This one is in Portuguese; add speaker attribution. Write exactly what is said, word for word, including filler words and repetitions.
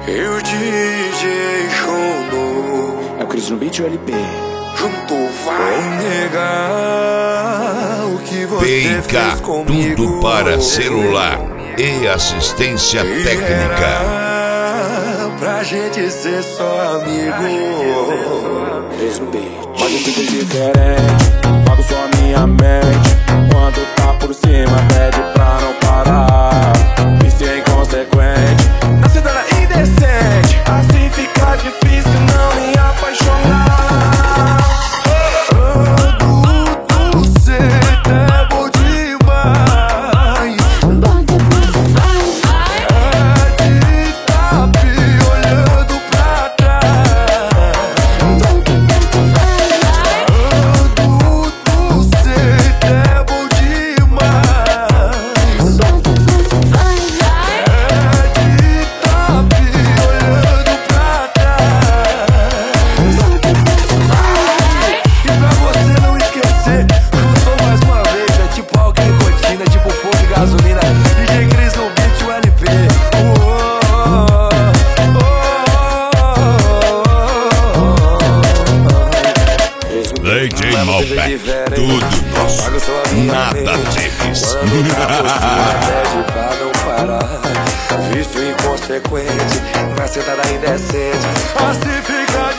Speaker 1: E o D J Chono
Speaker 2: é o Cris no beat e o L P.
Speaker 1: junto vai negar o que você
Speaker 3: P K,
Speaker 1: fez comigo.
Speaker 3: tudo para celular e assistência
Speaker 1: E
Speaker 3: técnica.
Speaker 1: era pra gente ser só amigo.
Speaker 2: Cris no beat.
Speaker 4: Mas eu fico diferente, pago só a minha mente. Quando tá por cima, pede pra não parar. Isso é inconsequente,
Speaker 1: A cidade é indecente, assim fica difícil não me apaixonar. Tudo certo é bom demais. É de tapi olhando pra trás. Tudo certo é bom demais. É de tapi olhando pra trás. E pra você não esquecer, juntou mais uma vez. É tipo alguém rotina, tipo fogo e gasolina. D J Cris no beat, o L P.
Speaker 3: Lady Malbec, tudo nosso, nada deles.
Speaker 1: Quando tá por cima, pede pra não parar. Visto inconsequente, na cidade indecente, assim fica